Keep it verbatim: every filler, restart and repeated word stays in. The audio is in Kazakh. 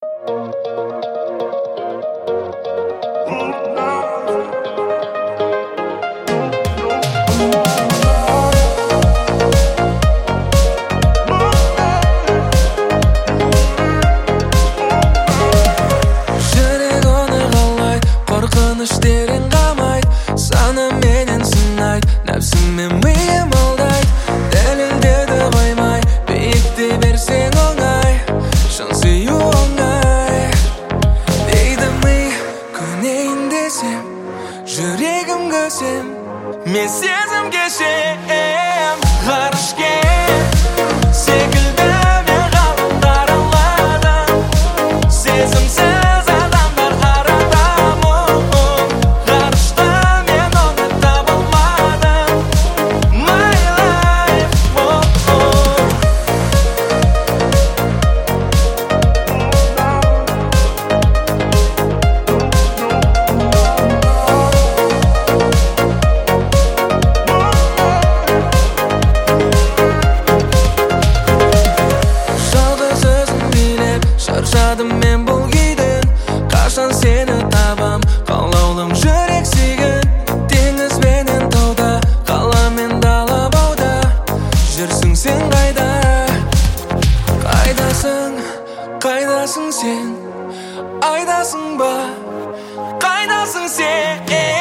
Қорқыныштерін қамайд, саны менен сынайд, нәпсімен миым алдайд, дәлелдеуді қоймай, биікте берсең оңай, шын сүю оңай. Дейді ми, көнейін десем, жүрегім көсем, мен сезім кешем, ғарышке секілді мен ғалым қараладым, сезімсіз шаршадым мен бұл күйден, қашан сені табам, қалаулым жүрек сүйген, теңіз бенен тауда, қала мен дала бауда, жүрсің сен қайда, қайдасың, қайдасың сен, айдасың ба, қайдасың сен.